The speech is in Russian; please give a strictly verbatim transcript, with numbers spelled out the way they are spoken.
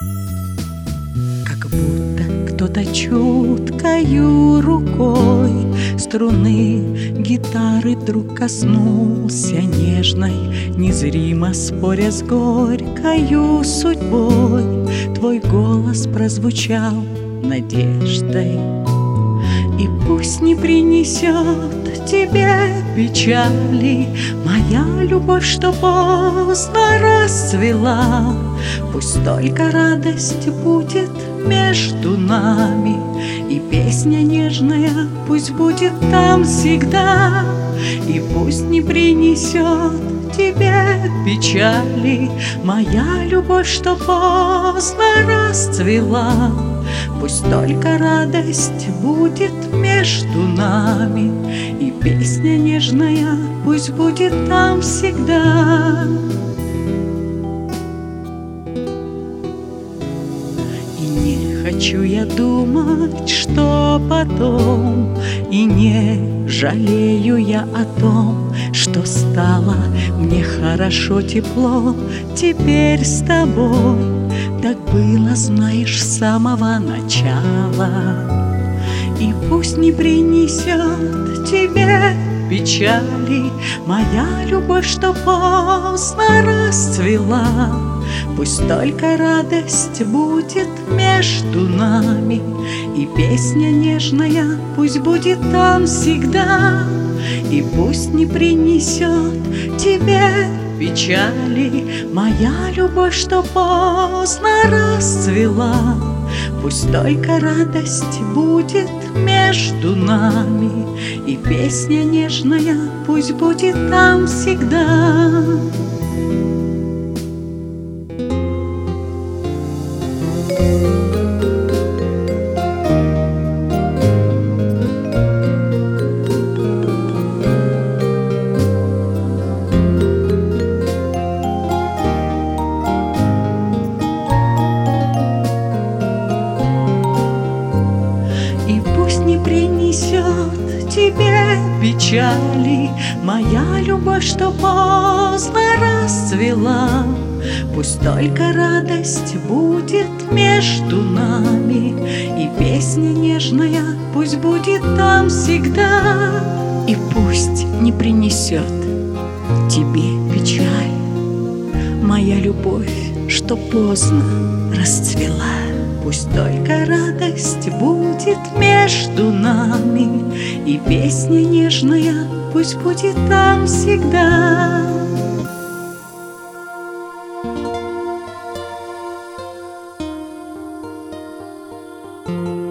Как будто кто-то чуткою рукой струны гитары вдруг коснулся нежной, незримо споря с горькою судьбой. Твой голос прозвучал надеждой, и пусть не принесет тебе печали моя любовь, что поздно расцвела. Пусть только радость будет между нами, и песня нежная пусть будет там всегда. И пусть не принесет тебе печали моя любовь, что поздно расцвела. Пусть только радость будет между нами, и песня нежная пусть будет там всегда. И не хочу я думать, что потом, и не жалею я о том, что стало мне хорошо, тепло теперь с тобой. Так было, знаешь, с самого начала. И пусть не принесет тебе печали моя любовь, что поздно расцвела. Пусть только радость будет между нами, и песня нежная пусть будет там всегда. И пусть не принесет тебе печали моя любовь, что поздно расцвела. Пусть только радость будет между нами, и песня нежная пусть будет там всегда. Не принесет тебе печали моя любовь, что поздно расцвела. Пусть только радость будет между нами, и песня нежная пусть будет там всегда. И пусть не принесет тебе печаль моя любовь, что поздно расцвела. Пусть только радость будет между нами, и песня нежная пусть будет там всегда. Thank you.